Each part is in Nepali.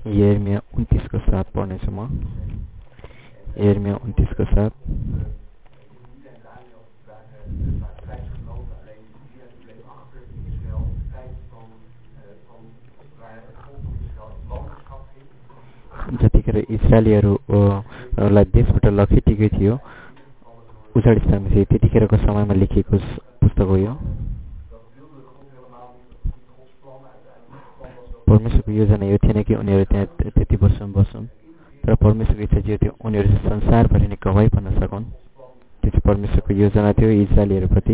यिर्मया 29 को 7 पढ्नेछु म। यिर्मया 29 को 7। जतिखेर इस्राएलीहरूलाई देशबाट लखेटिएको थियो उजाड स्थानमा थिए त्यतिखेरको समयमा लेखिएको पुस्तक हो यो। परमेश्वरको योजना यो थिएन कि उनीहरू त्यहाँ त्यति वर्षमा बस्छन्, तर परमेश्वरको इच्छा जे थियो उनीहरू संसारभरि नै गवाई बन्न सकुन्। त्यो चाहिँ परमेश्वरको योजना थियो इस्राएलीहरूप्रति।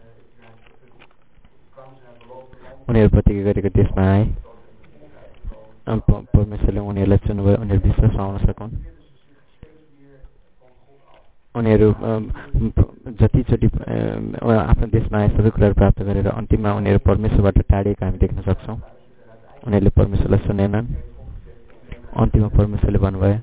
उनीहरूप्रति गरेको देशमा आए, परमेश्वरले उनीहरूलाई चुन्नुभयो, उनीहरू विश्वासमा आउन सकुन्। उनीहरू जतिचोटि आफ्नो देशमा आए सबै कुराहरू प्राप्त गरेर अन्तिममा उनीहरू परमेश्वरबाट टाढिएको हामी देख्न सक्छौँ। उनीहरूले परमेश्वरलाई सुनेनन्। अन्तिममा परमेश्वरले भन्नुभयो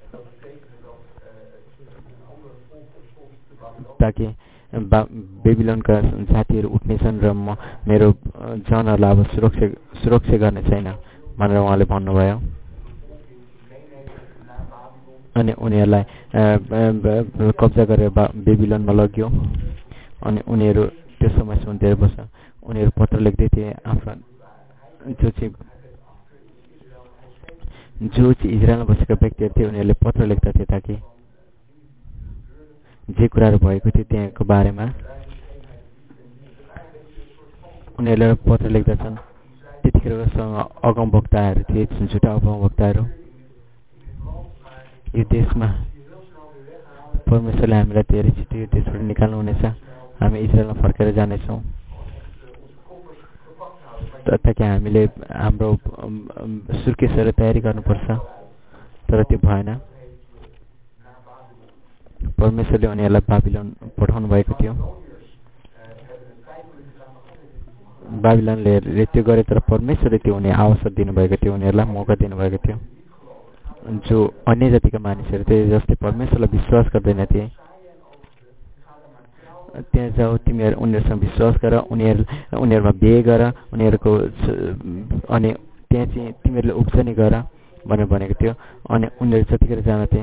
ताकि बेबिलोनका जातिहरू उठ्नेछन् र म मेरो जनहरूलाई अब सुरक्षा गर्ने छैन भनेर उहाँले भन्नुभयो। अनि उनीहरूलाई कब्जा गरेर बेबिलोनमा लग्यो। अनि उनीहरू त्यो समयसम्म धेरै वर्ष उनीहरू पत्र लेख्दै थिए आफ्ना जो चाहिँ इजरायलमा बसेका व्यक्तिहरू थिए उनीहरूले पत्र लेख्दा थिए ताकि जे कुराहरू भएको थियो त्यहाँको बारेमा उनीहरूले पत्र लेख्दछन्। त्यतिखेरसँग अगमवक्ताहरू थिए, झुटा अगमवक्ताहरू। यो देशमा परमेश्वरले हामीलाई धेरै छिटो यो देशबाट निकाल्नुहुनेछ। हामी इजरायलमा फर्केर जानेछौँ ताकि हामीले हाम्रो सुर्केसहरू तयारी गर्नुपर्छ, तर त्यो भएन। परमेश्वरले उनीहरूलाई बाबिलोन पठाउनु भएको थियो। बाबिलोनले त्यो गरे, तर परमेश्वरले त्यो उनीहरू अवसर दिनुभएको थियो, उनीहरूलाई मौका दिनुभएको थियो। जो अन्य जातिका मानिसहरू थिए जसले परमेश्वरलाई विश्वास गर्दैनथे, त्यहाँ जाऊ तिमीहरू उनीहरूसँग विश्वास गर, उनीहरूमा बिहे गर, उनीहरूको अनि त्यहाँ चाहिँ तिमीहरूले उब्जनी गर भनेर भनेको थियो। अनि उनीहरू जतिखेर जान्थे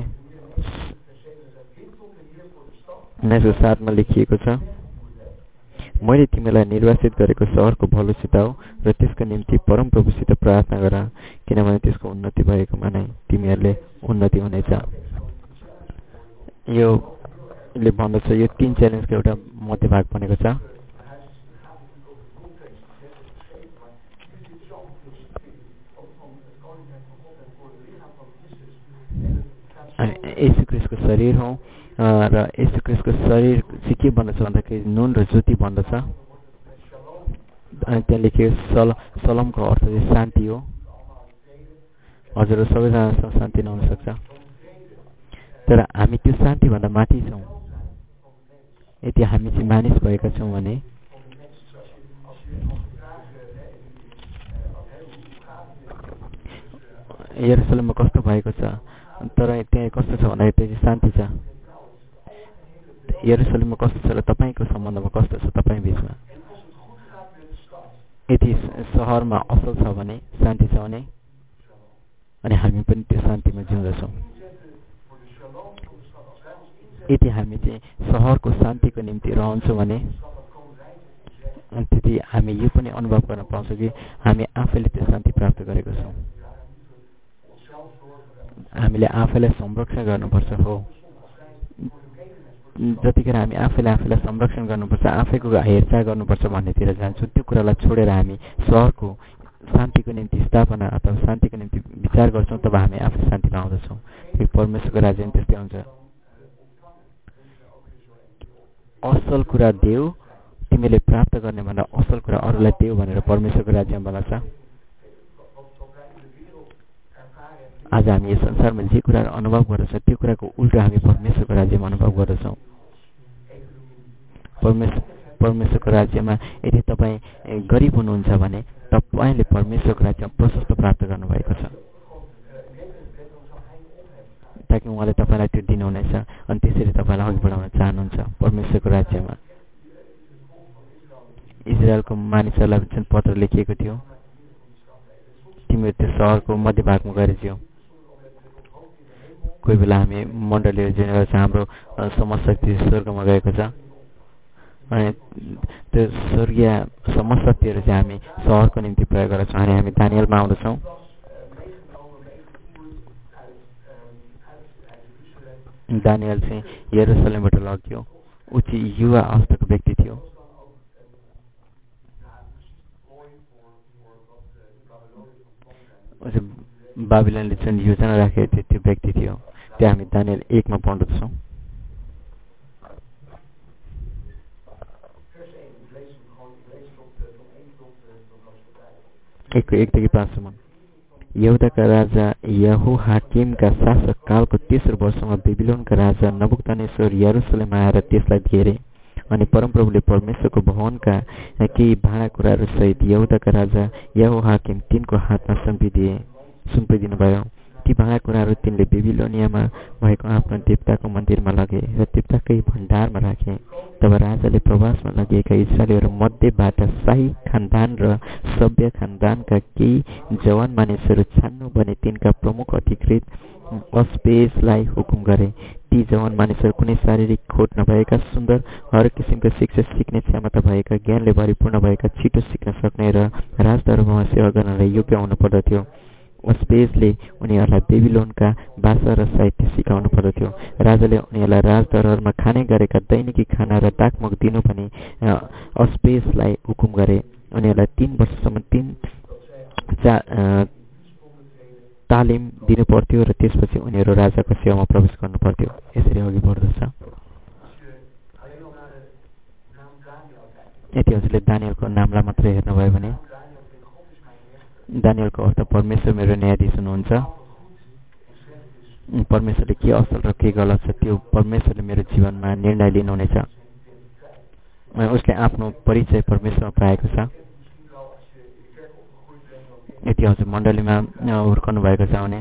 19:7 मा लेखिएको छ, मैले तिमीलाई निर्वासित गरेको सहरको भलो सिताऊ र त्यसको निम्ति परमप्रभुसित प्रार्थना गर, किनभने त्यसको उन्नति भएकोमा नै तिमीहरूले उन्नति हुनेछ। योले भन्दछ, यो 3 च्यालेन्जको एउटा मध्यभाग बनेको छ। येशू ख्रीष्टको शरीर हौ र येशू ख्रीष्टको शरीर चाहिँ के भन्दछ भन्दाखेरि नुन र ज्योति भन्दछ। अनि त्यहाँ लेखियो सलमको अर्थ चाहिँ शान्ति हो। हजुर सबैजनासँग शान्ति नहुन सक्छ, तर हामी त्यो शान्तिभन्दा माथि छौँ। यदि हामी चाहिँ मानिस भएका छौँ भने यरुशलेममा कस्तो भएको छ, तर त्यहाँ कस्तो छ भन्दाखेरि चाहिँ शान्ति छ। यरुशलेममा कस्तो छ र तपाईँको सम्बन्धमा कस्तो छ तपाईँ बिचमा। यदि सहरमा असल छ भने, शान्ति छ भने, अनि हामी पनि त्यो शान्तिमा जिउँदछौँ। यदि हामी चाहिँ सहरको शान्तिको निम्ति रहन्छौँ भने त्यति हामी यो पनि अनुभव गर्न पाउँछौँ कि हामी आफैले त्यो शान्ति प्राप्त गरेको छौँ। हामीले आफैलाई संरक्षण गर्नुपर्छ। हो, जतिखेर हामी आफैलाई संरक्षण गर्नुपर्छ, आफैको हेरचाह गर्नुपर्छ भन्नेतिर जान्छौँ, त्यो कुरालाई छोडेर हामी सहरको शान्तिको निम्ति स्थापना अथवा शान्तिको निम्ति विचार गर्छौँ, तब हामी आफै शान्ति पाउँदछौँ। त्यो परमेश्वरको राज्य त्यस्तै हुन्छ। असल कुरा देऊ, तिमीले प्राप्त गर्ने भन्दा असल कुरा अरूलाई देऊ भनेर परमेश्वरको राज्यमा भन्छ। आज हामी यो संसारमा जे कुराहरू अनुभव गर्दछौँ त्यो कुराको उल्टो हामी परमेश्वरको राज्यमा अनुभव गर्दछौँ। परमेश्वरको राज्यमा यदि तपाईँ गरिब हुनुहुन्छ भने तपाईँले परमेश्वरको राज्यमा प्रशस्त प्राप्त गर्नुभएको छ, ताकि उहाँले तपाईँलाई त्यो दिनुहुनेछ अनि त्यसरी तपाईँलाई अघि बढाउन चाहनुहुन्छ परमेश्वरको राज्यमा। इजरायलको मानिसहरूलाई जुन पत्र लेखिएको थियो, ती तिमीहरू त्यो सहरको मध्यभागमा गएर जियौ। कोही बेला हामी मण्डलीहरू जिउने गर्छ, हाम्रो समशक्ति स्वर्गमा गएको छ अनि त्यो स्वर्गीय समशक्तिहरू चाहिँ हामी सहरको निम्ति प्रयोग गर्छौँ अनि हामी दानियलमा आउँदछौँ। दानियल चाहिँ यरुशलेमबाट लग्यो। ऊ चाहिँ युवा अवस्थाको व्यक्ति थियो। बाबिलोनले जुन योजना राखेको थियो त्यो व्यक्ति थियो। त्यो हामी दानियल 1 मा पढ्दछौँ। एकदेखि 5 यहुदाका राजा यहोयाकीमका शासक कालको तेस्रो वर्षमा बेबिलोनका राजा नबुकदनेस्सर यरुशलेम आएर त्यसलाई घेरे अनि परमप्रभुले परमेश्वरको भवनका केही भाँडाकुँडाहरू सहित यहुदाका राजा यहोयाकीम तिनको हातमा सुम्पिदिनुभयो। ती भाँडाकुँडाहरू तिनले बेबिलोनियामा भएको आफ्नो देवताको मन्दिरमा लगे र देवताकै भण्डारमा राखे। तब राजाले प्रवासमा लगिएका इस्राएलीहरू मध्येबाट शाही खानदान र सभ्य खानदानका केही जवान मानिसहरू छान्नु भने तिनका प्रमुख अधिकृत अस्पेसलाई हुकुम गरे। ती जवान मानिसहरू कुनै शारीरिक खोट नभएका, सुन्दर, हर किसिमको शिक्षा सिक्ने क्षमता भएका, ज्ञानले भरिपूर्ण भएका, छिटो सिक्न सक्ने र राजदरबारमा सेवा गर्नलाई योग्य हुनु पर्दथ्यो। अस्पेसले उनीहरूलाई बेबिलोनका भाषा र साहित्य सिकाउनु पर्दथ्यो। राजाले उनीहरूलाई राजदरबारमा खाने गरेका दैनिकी खाना र दागमुख दिनु पनि अस्पेसलाई हुकुम गरे। उनीहरूलाई 3 वर्षसम्म तालिम दिनु पर्थ्यो र त्यसपछि उनीहरू राजाको सेवामा प्रवेश गर्नु पर्थ्यो। यसरी अघि बढ्दछ। यति हजुरले दानियलको नामलाई मात्रै हेर्नुभयो भने दानियलको अर्थ परमेश्वर मेरो न्यायाधीश हुनुहुन्छ। परमेश्वरले के असल र के गलत छ त्यो परमेश्वरले मेरो जीवनमा निर्णय लिनुहुनेछ। उसले आफ्नो परिचय परमेश्वरमा पाएको छ। यति हजुर मण्डलीमा हुर्कनु भएको छ भने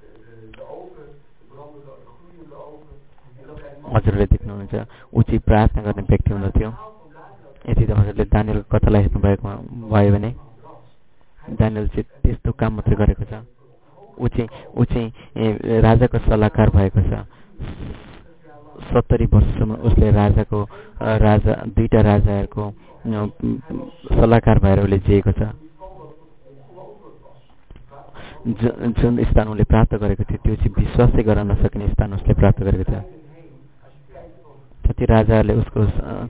हजुरले देख्नुहुन्छ ऊ चाहिँ प्रार्थना गर्ने व्यक्ति हुनुहुन्थ्यो। यति त हजुरले दानियलको कथालाई हेर्नुभएको भयो भने दानियल चाहिँ त्यस्तो काम मात्रै गरेको छ। ऊ चाहिँ राजाको सल्लाहकार भएको छ। 70 वर्षसम्म उसले दुईटा राजाहरूको सल्लाहकार भएर उसले जिएको छ। जुन स्थान उसले प्राप्त गरेको थियो त्यो चाहिँ विश्वासै गर्न नसकिने स्थान उसले प्राप्त गरेको थियो। कति राजाहरूले उसको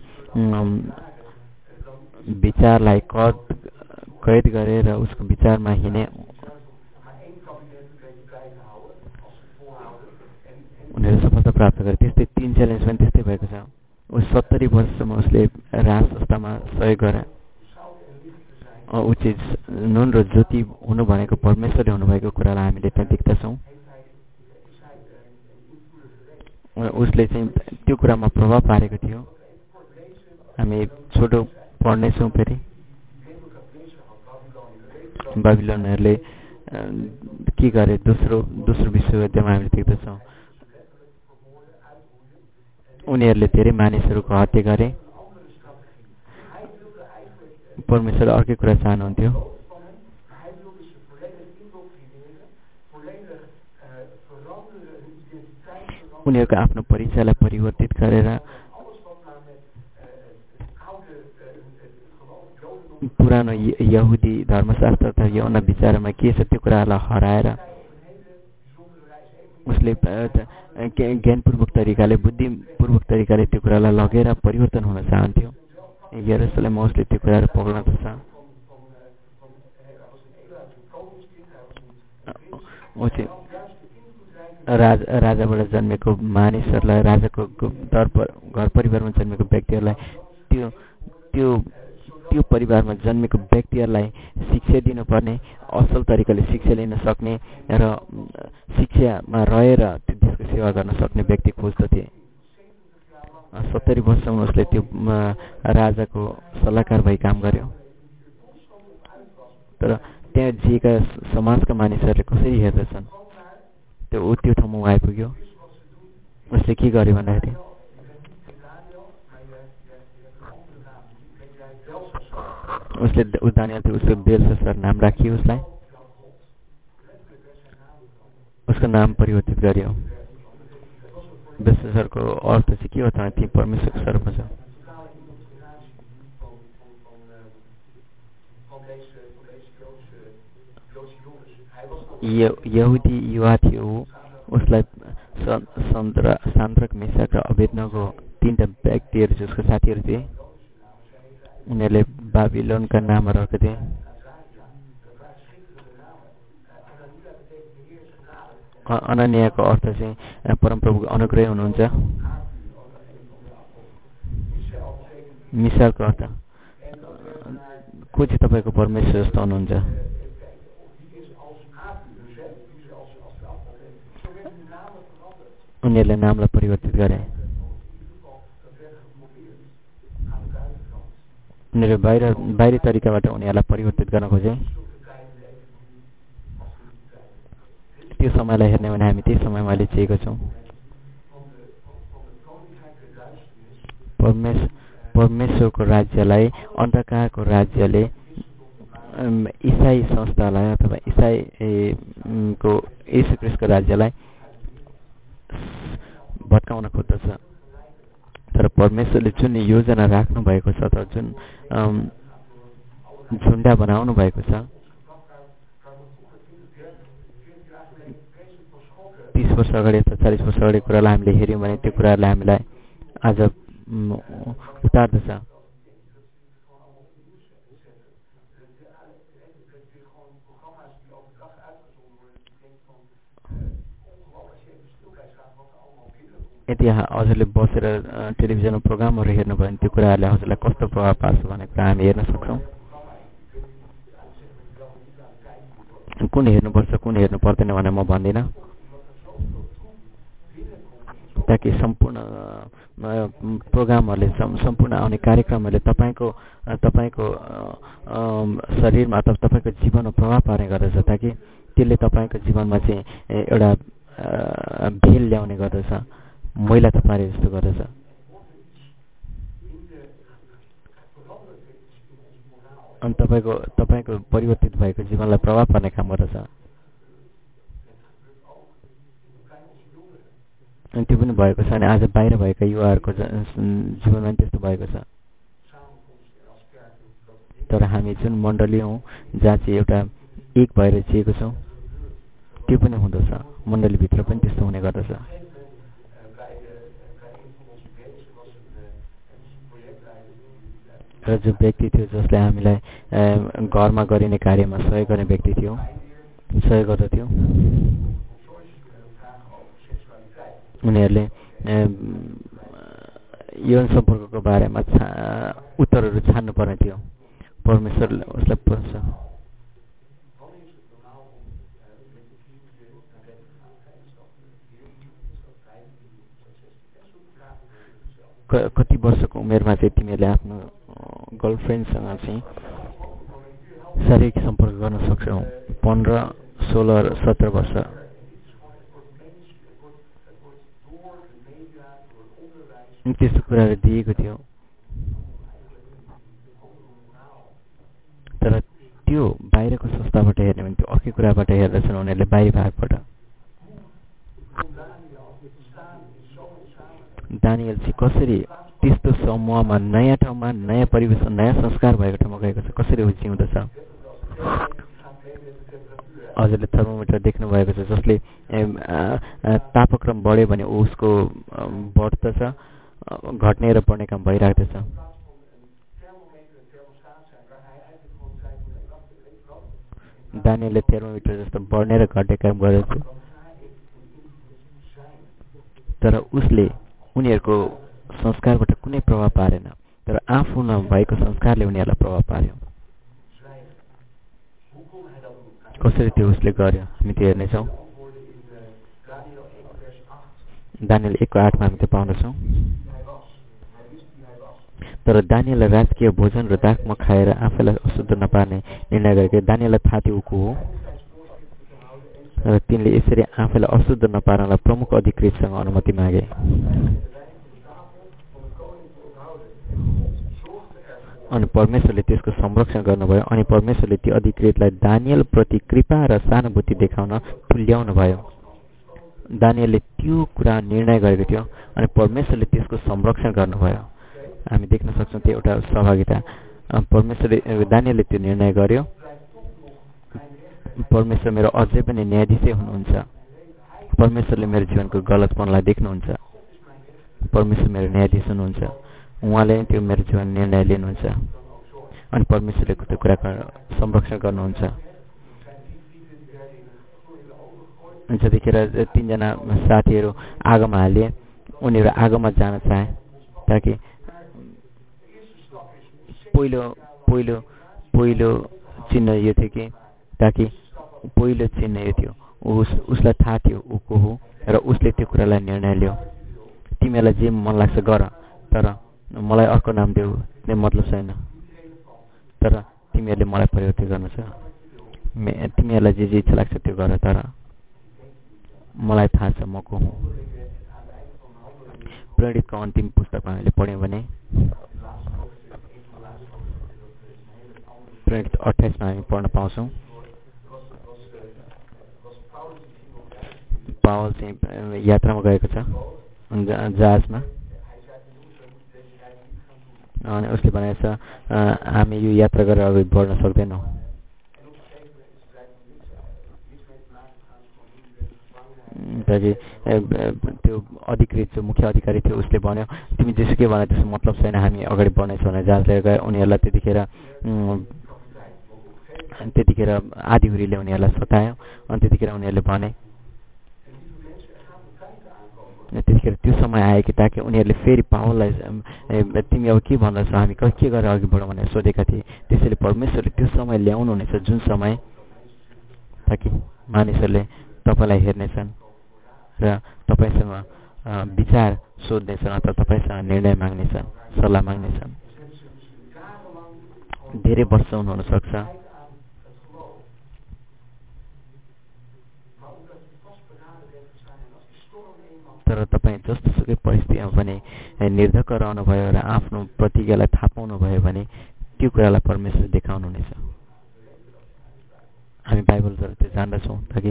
विचारलाई कैद गरेर उसको विचारमा हिँडे उनीहरूले सफलता प्राप्त गरे। त्यस्तै 3 च्यालेन्ज पनि त्यस्तै भएको छ। ऊ 70 वर्षसम्म उसले राज संस्थामा सहयोग गरे। ऊ चाहिँ नुन र ज्योति हुनु भनेको परमेश्वरले हुनुभएको कुरालाई हामीले त्यहाँ देख्दछौँ। उसले चाहिँ त्यो कुरामा प्रभाव पारेको थियो। हामी छोटो पढ्नेछौँ। फेरि बाबिलोनहरूले के गरे दोस्रो विश्वयुद्धमा हामीले देख्दछौँ। उनीहरूले धेरै मानिसहरूको हत्या गरे। परमेश्वरले अर्कै कुरा चाहनुहुन्थ्यो। उनीहरूको आफ्नो परिचयलाई परिवर्तित गरेर पुरानो यहुदी धर्मशास्त्र तथा यौन विचारमा के छ त्यो कुरालाई हराएर उसले ज्ञानपूर्वक तरिकाले बुद्धिपूर्वक तरिकाले त्यो कुरालाई लगेर परिवर्तन हुन चाहन्थ्यो। यरुशलेममा उसले त्यो कुराहरू पक्राउँछ। राजाबाट जन्मेको मानिसहरूलाई, राजाको घर परिवारमा जन्मेको व्यक्तिहरूलाई त्यो परिवारमा जन्मेको व्यक्तिहरूलाई शिक्षा दिनुपर्ने, असल तरिकाले शिक्षा लिन सक्ने र शिक्षामा रहेर त्यो देशको सेवा गर्न सक्ने व्यक्ति खोज्दथे। 70 वर्षसम्म उसले त्यो राजाको सल्लाहकार भई काम गर्यो। तर त्यहाँ जिएका समाजका मानिसहरूले कसरी हेर्दछन् त्यो ठाउँमा आइपुग्यो। उसले के गर्यो भन्दाखेरि उसले दानियल थियो। उसको बेलशस्सर नाम राखियो उसलाई। उसको नाम परिवर्तित गर्यो। बेलसेसरको अर्थ चाहिँ के हो त? ती परमेश्वरको स्वरूपमा छ। यहुदी युवा थियो, उसलाई सान्द्रक, मेसाक र अबेदनगो 3टा व्यक्तिहरू चाहिँ उसको साथीहरू थिए। उनीहरूले बाबिलोनका नामहरू राखेका थिए। अनन्याको अर्थ चाहिँ परमप्रभुको अनुग्रह हुनुहुन्छ। मिसालको अर्थ को चाहिँ तपाईँको परमेश्वर जस्तो हुनुहुन्छ। उनीहरूले नामलाई परिवर्तित गरे। उनीहरूले बाहिरी तरिकाबाट उनीहरूलाई परिवर्तित गर्न खोजे। त्यो समयलाई हेर्ने भने हामी त्यही समयमा अहिले जिएको छौँ। परमेश्वरको राज्यलाई अन्धकारको राज्यले इसाई संस्थालाई अथवा इसाईको येशू ख्रीष्टको राज्यलाई भत्काउन खोज्दछ। तर परमेश्वरले जुन योजना राख्नु भएको छ अथवा जुन झुन्डा बनाउनु भएको छ, 30 वर्ष अगाडि अथवा 40 वर्ष अगाडि कुरालाई हामीले हेऱ्यौँ भने त्यो कुराहरूलाई हामीलाई आज उतार्दछ। यदि हजुरले बसेर टेलिभिजनमा प्रोग्रामहरू हेर्नुभयो भने त्यो कुराहरूले हजुरलाई कस्तो प्रभाव पार्छ भन्ने कुरा हामी हेर्न सक्छौँ। कुन हेर्नुपर्छ कुन हेर्नु पर्दैन भनेर म भन्दिनँ, ताकि सम्पूर्ण प्रोग्रामहरूले सम्पूर्ण आउने कार्यक्रमहरूले तपाईँको शरीरमा अथवा तपाईँको जीवनमा प्रभाव पार्ने गर्दछ, ताकि त्यसले तपाईँको जीवनमा चाहिँ एउटा भेल ल्याउने गर्दछ, मैला थपारे जस्तो गर्दछ। अनि तपाईँको परिवर्तित भएको जीवनलाई प्रभाव पार्ने काम गर्दछ। अनि त्यो पनि भएको छ। अनि आज बाहिर भएका युवाहरूको जीवनमा त्यस्तो भएको छ। तर हामी जुन मण्डली हौँ जहाँ चाहिँ एउटा एक भएर जिएको छौँ, त्यो पनि हुँदछ। मण्डलीभित्र पनि त्यस्तो हुने गर्दछ। र जो व्यक्ति थियो जसले हामीलाई घरमा गरिने कार्यमा सहयोग गर्ने व्यक्ति थियो, सहयोग गर्दथ्यो, उनीहरूले यौन सम्पर्कको बारेमा उत्तरहरू छान्नुपर्ने थियो। परमेश्वरले उसलाई पर्छ। कति वर्षको उमेरमा चाहिँ तिमीहरूले आफ्नो गर्लफ्रेन्डसँग चाहिँ शारीरिक सम्पर्क गर्न सक्छौ? 15, 16 र 17 वर्ष। त्यस्तो कुराहरू दिएको थियो। तर त्यो बाहिरको संस्थाबाट हेर्ने भने त्यो अर्कै कुराबाट हेर्दछन् उनीहरूले, बाहिरी भागबाट। दानियल चाहिँ कसरी त्यस्तो समूहमा, नयाँ ठाउँमा, नयाँ परिवेशमा, नयाँ संस्कार भएको ठाउँमा गएको छ, कसरी ऊ जिउँदछ? हजुरले थर्मोमिटर देख्नु भएको छ, जसले तापक्रम बढ्यो भने उसको बढ्दछ, घट्ने र बढ्ने काम भइराख्दछ। दानियलले थर्मोमिटर जस्तो बढ्ने र घट्ने काम गर्दछ। तर उसले उनीहरूको संस्कारबाट कुनै प्रभाव पारेन, तर आफूमा भएको संस्कारले उनीहरूलाई प्रभाव पार्यो। कसरी त्यो उसले गर्यो हामी त्यो हेर्नेछौँ। दानियल 1:8 हामी त्यो पाउँदछौँ। तर दानियललाई राजकीय भोजन र दाखमा खाएर आफैलाई अशुद्ध नपार्ने निर्णय गरेको दानियललाई थाहा थियो ऊ को हो। र तिनले यसरी आफैलाई अशुद्ध नपार्नलाई प्रमुख अधिकृतसँग अनुमति मागे। अनि परमेश्वरले त्यसको संरक्षण गर्नुभयो। अनि परमेश्वरले त्यो अधिकृतलाई दानियल प्रति कृपा र सहानुभूति देखाउन तुल्याउनु भयो। दानियलले त्यो कुरा निर्णय गरेको थियो अनि परमेश्वरले त्यसको संरक्षण गर्नुभयो। हामी देख्न सक्छौँ त्यो एउटा सहभागिता। परमेश्वरले दानियलले त्यो निर्णय गर्यो। परमेश्वर मेरो अझै पनि न्यायाधीशै हुनुहुन्छ। परमेश्वरले मेरो जीवनको गलतपनलाई देख्नुहुन्छ। परमेश्वर मेरो न्यायाधीश हुनुहुन्छ। उहाँले त्यो मेरो जीवन निर्णय लिनुहुन्छ अनि परमेश्वरले त्यो कुराको संरक्षण गर्नुहुन्छ। जतिखेर 3 जना साथीहरू आगोमा हाले, उनीहरू आगोमा जान चाहे ताकि पहिलो चिन्ह यो थियो कि ताकि पहिलो चिन्ह यो थियो उसलाई थाहा थियो ऊ को हो र उसले त्यो कुरालाई निर्णय लियो। तिमीहरूलाई जे मन लाग्छ गर, तर मलाई अर्को नाम देऊ, त्यो मतलब छैन। तर तिमीहरूले मलाई परिवर्तन गर्नु छ। तिमीहरूलाई जे इच्छा लाग्छ त्यो गर, तर मलाई थाहा छ म को हुँ। प्रेरितको अन्तिम पुस्तकमा हामीले पढ्यौँ भने प्रेरित 28 मा हामी पढ्न पाउँछौँ। पावल चाहिँ यात्रामा गएको छ जहाजमा अनि उसले भनेको छ हामी यो यात्रा गरेर अगाडि बढ्न सक्दैनौँ। ताकि त्यो अधिकृत जो मुख्य अधिकारी थियो उसले भन्यो तिमी जेसुकै भने त्यसको मतलब छैन, हामी अगाडि बढ्नेछौँ भनेर जहाज लिएर गए। उनीहरूलाई त्यतिखेर आँधीहुरीले उनीहरूलाई सतायो अनि त्यतिखेर उनीहरूले भने त्यतिखेर त्यो समय आयो कि ताकि उनीहरूले फेरि पावललाई तिमी अब के भन्दछौ, हामी के गरेर अघि बढौँ भनेर सोधेका थिए। त्यसैले परमेश्वरले त्यो समय ल्याउनु हुनेछ जुन समय ताकि मानिसहरूले तपाईँलाई हेर्नेछन् र तपाईँसँग विचार सोध्नेछन् अथवा तपाईँसँग निर्णय माग्नेछन्, सल्लाह माग्नेछन्। धेरै वर्ष हुन सक्छ, तर तपाईँ जस्तोसुकै परिस्थितिमा पनि निर्धक्क रहनुभयो र आफ्नो प्रतिज्ञालाई थाहा पाउनुभयो भने त्यो कुरालाई परमेश्वर देखाउनुहुनेछ। हामी बाइबलद्वारा त्यो जान्दछौँ ताकि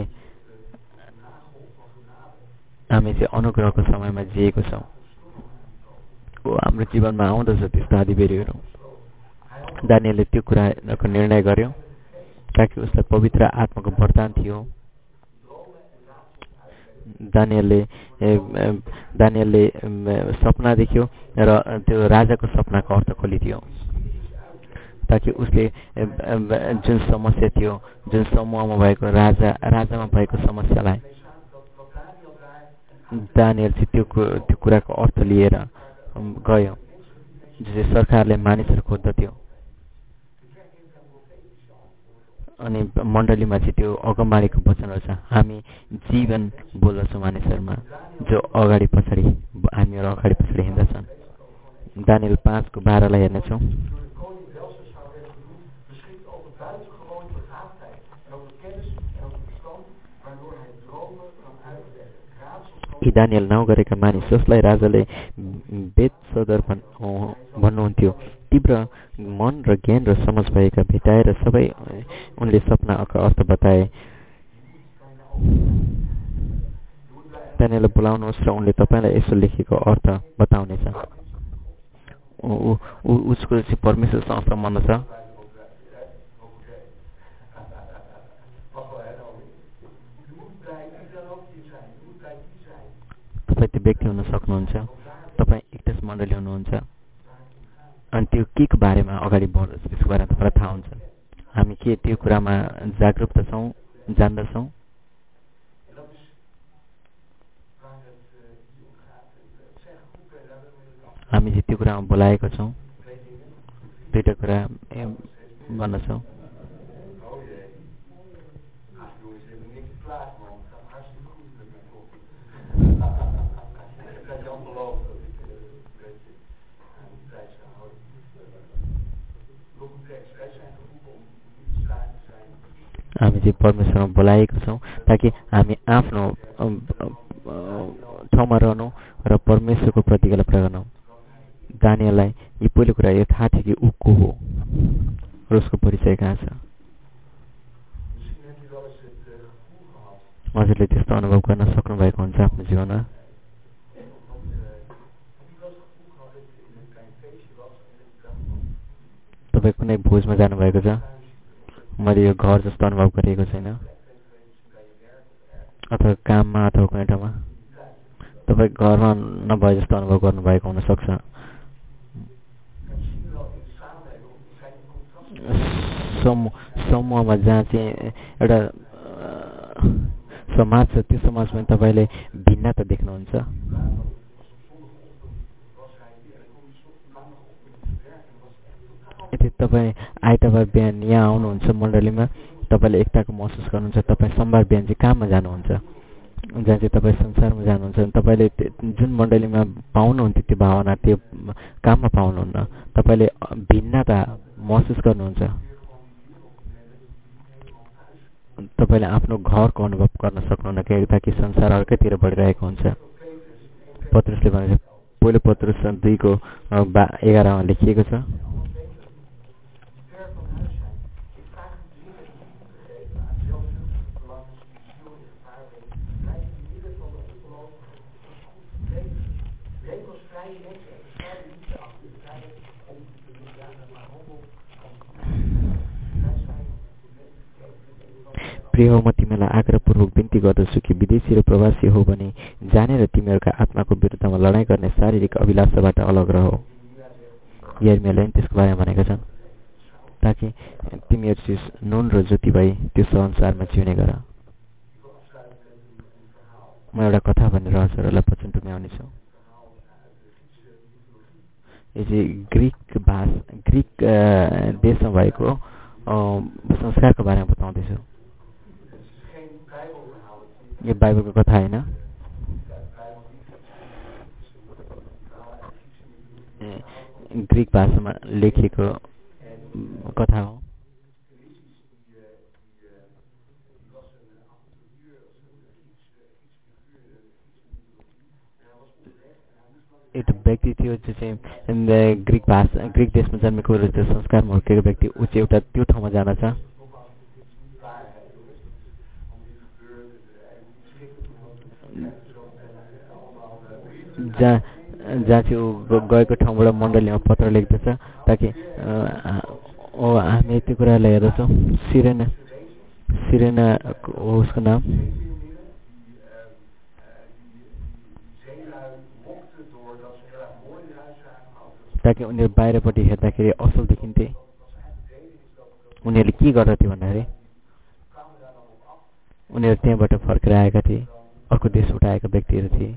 हामी चाहिँ अनुग्रहको समयमा जिएको छौँ। हाम्रो जीवनमा आउँदछ त्यस्तो आँधीबेहरीहरू। दानियलले त्यो कुराको निर्णय गर्यो ताकि उसलाई पवित्र आत्माको वरदान थियो। दानियलले सपना देख्यो र त्यो राजाको सपनाको अर्थ खोलिदियो ताकि उसले जुन समस्या थियो, जुन समूहमा भएको राजामा भएको समस्यालाई दानियल चाहिँ त्यो कुराको अर्थ लिएर गयो। जसले सरकारले मानिसहरू खोज्दथ्यो अनि मण्डलीमा चाहिँ त्यो अगमबाणीको वचनहरू छ। हामी जीवन बोल्दछौँ मानिसहरूमा जो अगाडि पछाडि हामीहरू अगाडि पछाडि हिँड्दछन्। दानियल 5:12 हेर्नेछौँ। यी दानियल नाउँ गरेका मानिस जसलाई राजाले बेतसदर भन्नुहुन्थ्यो, तीव्र मन र ज्ञान र समझ भएका भेटाएर सबै उनले सपनाका अर्थ बताए। दानियललाई बोलाउनुहोस् र उनले तपाईँलाई यसो लेखेको अर्थ बताउनेछ। उसको चाहिँ परमेश्वरसँग सम्बन्ध छ। तपाईँ त्यो व्यक्ति हुन सक्नुहुन्छ, तपाईँ एकटस मण्डली हुनुहुन्छ अनि त्यो के को बारेमा अगाडि बढ्दछ त्यसको बारेमा तपाईँलाई थाहा हुन्छ। हामी के त्यो कुरामा जागरुक छौँ, जान्दछौँ? हामी चाहिँ त्यो कुरामा बोलाएका छौँ। दुईवटा कुरा भन्दछौँ। हामी चाहिँ परमेश्वरमा बोलाएका छौँ ताकि हामी आफ्नो ठाउँमा रहनु र परमेश्वरको प्रतिज्ञालाई प्रयोग गर्नु। दानियललाई यो पहिलो कुरा यो थाहा थियो कि ऊ को हो र उसको परिचय कहाँ छ। हजुरले त्यस्तो अनुभव गर्न सक्नुभएको हुन्छ आफ्नो जीवनमा? तपाईँ कुनै भोजमा जानुभएको छ? मैले यो घर जस्तो अनुभव गरिएको छैन, अथवा काममा अथवा कुनै ठाउँमा तपाईँ घरमा नभए जस्तो अनुभव गर्नुभएको हुनसक्छ। समूहमा जहाँ चाहिँ एउटा समाज छ, त्यो समाजमा तपाईँले भिन्नता देख्नुहुन्छ। यदि तपाईँ आइतबार बिहान यहाँ आउनुहुन्छ मण्डलीमा, तपाईँले एकताको महसुस गर्नुहुन्छ। तपाईँ सोमबार बिहान चाहिँ काममा जानुहुन्छ, जहाँ चाहिँ तपाईँ संसारमा जानुहुन्छ। तपाईँले जुन मण्डलीमा पाउनुहुन्थ्यो त्यो भावना त्यो काममा पाउनुहुन्न। तपाईँले भिन्नता महसुस गर्नुहुन्छ। तपाईँले आफ्नो घरको अनुभव गर्न सक्नुहुन्न ताकि संसार अर्कैतिर बढिरहेको हुन्छ। पत्रुसले भनेको पहिलो पत्रुस 2:11 लेखिएको छ। प्रिय हो, म तिमीलाई आग्रहपूर्वक बिन्ती गर्दछु कि विदेशी र प्रवासी हो भने जानेर तिमीहरूका आत्माको विरुद्धमा लडाइँ गर्ने शारीरिक अभिलाषाबाट अलग रह। यर्मियाले पनि त्यसको बारेमा भनेका छन्, ताकि तिमीहरू चाहिँ नुन र ज्योति भई त्यो संसारमा जिउने गर। म एउटा कथा भनेर हजुरहरूलाई वचन टुङ्ग्याउनेछु। यो चाहिँ ग्रिक देशमा भएको संस्कारको बारेमा बताउँदैछु। यो बाइबलको कथा होइन, ग्रिक भाषामा लेखिएको कथा हो। एउटा व्यक्ति थियो जो चाहिँ ग्रिक देशमा जन्मेको र त्यो संस्कारमा हुर्केको व्यक्ति। ऊ चाहिँ एउटा त्यो ठाउँमा जाँदछ जहाँ चाहिँ ऊ गएको ठाउँबाट मण्डलीमा पत्र लेख्दछ, ताकि हामी यति कुरालाई हेर्दछौँ। सिरेना हो उसको नाम। ताकि उनीहरू बाहिरपट्टि हेर्दाखेरि असल देखिन्थे। उनीहरूले के गर्दथे भन्दाखेरि उनीहरू त्यहाँबाट फर्केर आएका थिए, अर्को देशबाट आएका व्यक्तिहरू थिए।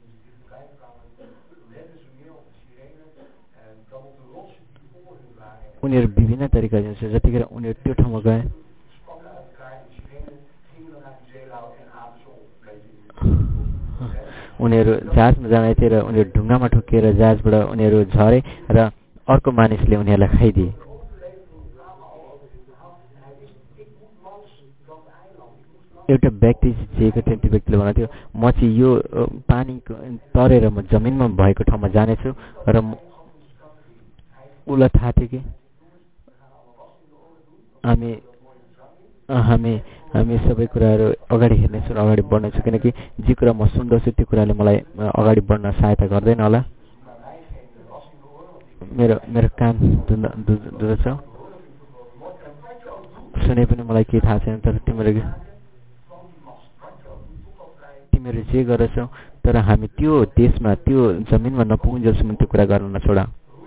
उनीहरू विभिन्न तरिका जान्छ। जतिखेर उनीहरू त्यो ठाउँमा गए, उनीहरू जहाजमा जाँदै थिए र उनीहरू ढुङ्गामा ठोकिएर जहाजबाट उनीहरू झरे र अर्को मानिसले उनीहरूलाई खाइदिए। एउटा व्यक्ति जिएको थियो, त्यो व्यक्तिले भनेको थियो, म चाहिँ यो पानी तरेर म जमिनमा भएको ठाउँमा जानेछु। र उसलाई थाहा थियो कि हामी सबै कुराहरू अगाडि हेर्नेछौँ, अगाडि बढ्नेछौँ, किनकि जे कुरा म सुन्दछु त्यो कुराले मलाई अगाडि बढ्न सहायता गर्दैन होला। मेरो कान दुख्दछ, सुने पनि मलाई केही थाहा छैन। तर तिमीहरू जे गर्छौ, तर हामी त्यो देशमा त्यो जमिनमा नपुगुन्जेलसम्म त्यो कुरा गर्न नछोडा,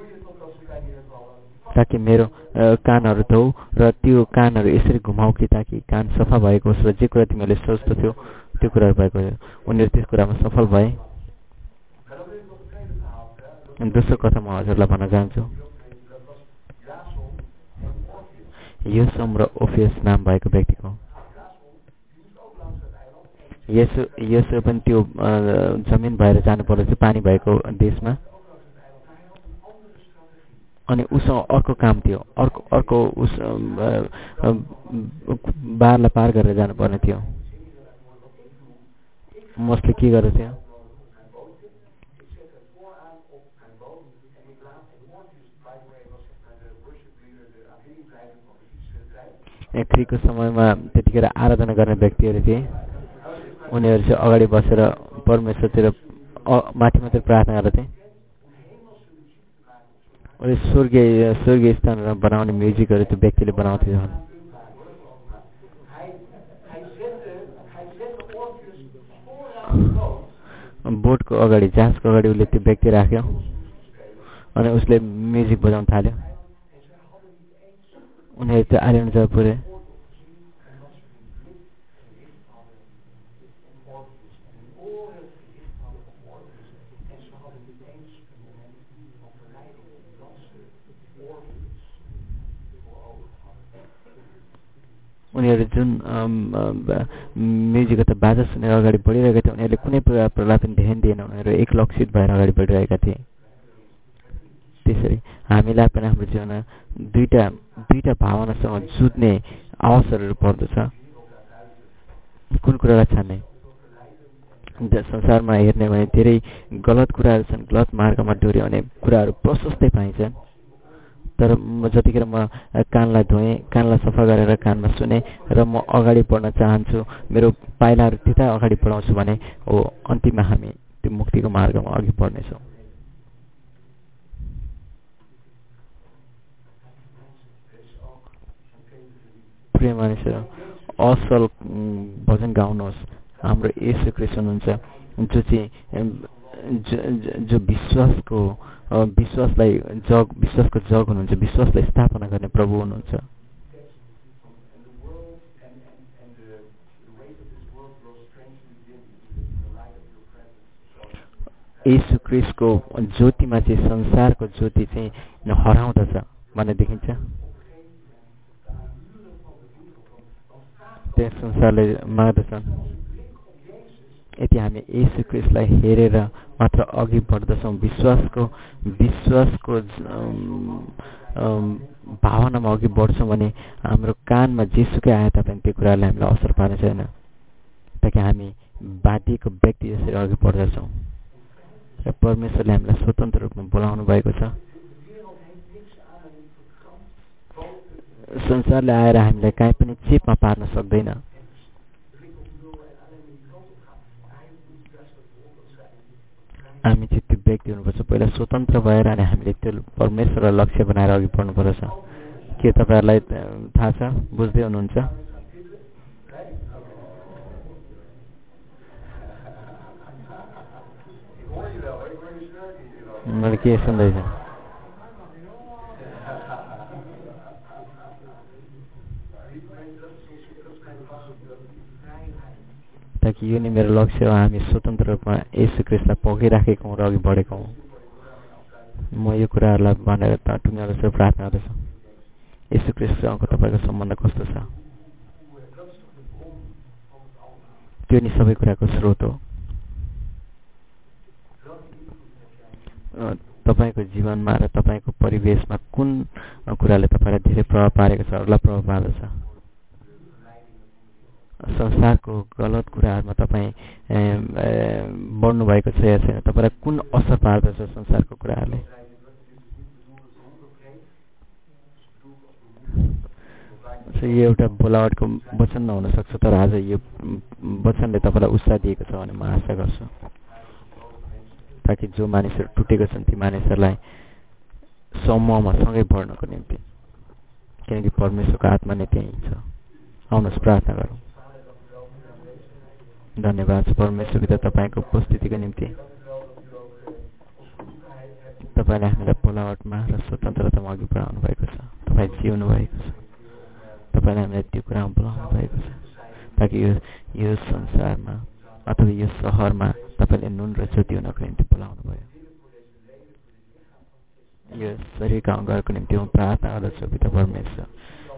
ताकि मेरो कानहरू धौ र त्यो कानहरू यसरी घुमाऊ कि ताकि कान सफा भएको होस् र जे कुरा तिमीहरूले सोच्दथ्यौ त्यो कुराहरू भएको हो। उनीहरू त्यस कुरामा सफल भए। दोस्रो कथा म हजुरलाई भन्न चाहन्छु। यसोम र ओफियस नाम भएको व्यक्तिको। यसो पनि त्यो जमिन भएर जानु पर्दछ पानी भएको देशमा। अनि उसँग अर्को काम थियो, अर्को उस बारलाई पार गरेर जानुपर्ने थियो। मसले के गर्दथ्यो, क्रिको समयमा त्यतिखेर आराधना गर्ने व्यक्तिहरू थिए। उनीहरू चाहिँ अगाडि बसेर परमेश्वरतिर माथि मात्रै प्रार्थना गर्थे। उनीहरू स्वर्गीय स्थानहरू बनाउने म्युजिकहरू त्यो व्यक्तिले बनाउँथे झन्। बोटको अगाडि जहाजको अगाडि उसले त्यो व्यक्ति राख्यो अनि उसले म्युजिक बजाउन थाल्यो। उनीहरू त्यो आइल्यान्ड जब पुरे उनीहरू जुन म्युजिक अथवा बाजा सुनेर अगाडि बढिरहेका थिए उनीहरूले कुनै प्रकारलाई पनि ध्यान दिएन। उनीहरू एक लक्षित भएर अगाडि बढिरहेका थिए। त्यसरी हामीलाई पनि हाम्रो जीवनमा दुईटा भावनासँग जुझ्ने अवसरहरू पर्दछ। कुन कुरालाई छान्ने? संसारमा हेर्ने भने धेरै गलत कुराहरू छन्, गलत मार्गमा डोर्याउने कुराहरू प्रशस्तै पाइन्छन्। तर जतिखेर म कानलाई धोएँ, कानलाई सफा गरेर कानमा सुने र म अगाडि बढ्न चाहन्छु, मेरो पाइलाहरू त्यता अगाडि बढाउँछु भने हो अन्तिममा हामी त्यो मुक्तिको मार्गमा अघि बढ्नेछौँ। प्रिय मानिसहरू, असल भजन गाउनुहोस्। हाम्रो येशू ख्रीष्ट हुनुहुन्छ जो चाहिँ जो विश्वासको जग हुनुहुन्छ, विश्वासलाई स्थापना गर्ने प्रभु हुनुहुन्छ। येशू ख्रीष्टको ज्योतिमा चाहिँ संसारको ज्योति चाहिँ हराउँदछ भन्ने देखिन्छ। त्यस संसारले माग्दछन्। यदि हामी येशू ख्रीष्टलाई हेरेर मात्र अघि बढ्दछौँ, विश्वासको भावनामा अघि बढ्छौँ भने हाम्रो कानमा जेसुकै आए तापनि त्यो कुराले हामीलाई असर पार्ने छैन। ताकि हामी बाँधिएको व्यक्ति जसरी अघि बढ्दछौँ र परमेश्वरले हामीलाई स्वतन्त्र रूपमा बोलाउनु भएको छ। संसारले आएर हामीलाई काहीँ पनि चेपमा पार्न सक्दैन। हामी चाहिँ त्यो व्यक्ति हुनुपर्छ पहिला स्वतन्त्र भएर, अनि हामीले त्यो परमेश्वरलाई लक्ष्य बनाएर अघि बढ्नुपर्छ। के तपाईँहरूलाई थाहा छ? बुझ्दै हुनुहुन्छ? मैले के सुन्दैछु? ताकि यो नै मेरो लक्ष्य हो, हामी स्वतन्त्र रूपमा येशू ख्रीष्टलाई पोखिराखेको हौँ र अघि बढेको हौँ। म यो कुराहरूलाई भनेर टुङ्गाएर प्रार्थना गर्दछु। येशू ख्रीष्टसँग तपाईँको सम्बन्ध कस्तो छ? त्यो नि सबै कुराको स्रोत हो। तपाईँको जीवनमा र तपाईँको परिवेशमा कुन कुराले तपाईँलाई धेरै प्रभाव पारेको छ, अरूलाई प्रभाव पार्दछ? संसारको गलत कुराहरूमा तपाईँ बढ्नुभएको छ या छैन? तपाईँलाई कुन असर पार्दछ संसारको कुराहरूले? यो एउटा बोलावटको वचन नहुन सक्छ, तर आज यो वचनले तपाईँलाई उत्साह दिएको छ भने म आशा गर्छु। ताकि जो मानिसहरू टुटेको छन् ती मानिसहरूलाई समूहमा सँगै बढ्नको निम्ति, किनकि परमेश्वरको आत्मा नै त्यहीँ छ। आउनुहोस् प्रार्थना गरौँ। धन्यवाद छ परमेश्वर पिता तपाईँको उपस्थितिको निम्ति। तपाईँले हामीलाई बोलावटमा र स्वतन्त्रतामा अघि बढाउनु भएको छ। तपाईँ जिउनु भएको छ। तपाईँले हामीलाई त्यो कुरामा बोलाउनु भएको छ ताकि यो संसारमा अथवा यो सहरमा तपाईँले नुन र ज्योति हुनको निम्ति बोलाउनु भयो। यो शरीरका अङ्गहरूको निम्ति म प्रार्थना गर्दछु पिता परमेश्वर।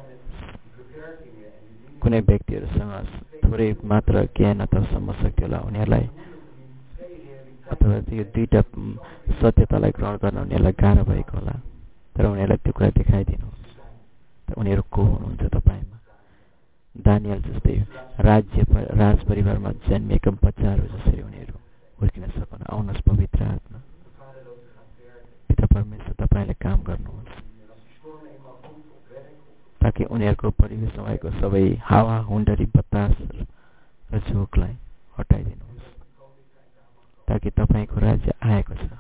कुनै व्यक्तिहरूसँग थोरै मात्र ज्ञान अथवा समझ सक्यो होला, उनीहरूलाई अथवा यो दुईटा सत्यतालाई ग्रहण गर्न उनीहरूलाई गाह्रो भएको होला, तर उनीहरूलाई त्यो कुरा देखाइदिनुहुन्छ। उनीहरू को हुनुहुन्छ तपाईँमा? दानियल जस्तै राज परिवारमा जन्मिएका बच्चाहरू जसरी उनीहरू हुर्किन सकुन्। आउनुहोस् पवित्र आत्मा पिता परमेश्वर, तपाईँले काम गर्नुहोस् ताकि उनीहरूको परिवेशमा भएको सबै हावा हुन्डरी बतास र झोकलाई हटाइदिनुहोस् ताकि तपाईँको राज्य आएको छ